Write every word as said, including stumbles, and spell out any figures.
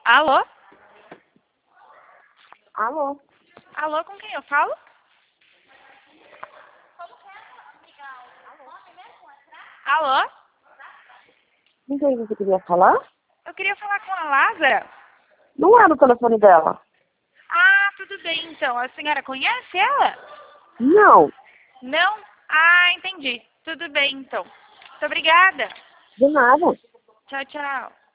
Alô? Alô? Alô, com quem eu falo? Alô? Não sei o que você queria falar? Eu queria falar com a Lázara. Não é no telefone dela. Ah, tudo bem então. A senhora conhece ela? Não. Não? Ah, entendi. Tudo bem então. Muito obrigada. De nada. Tchau, tchau.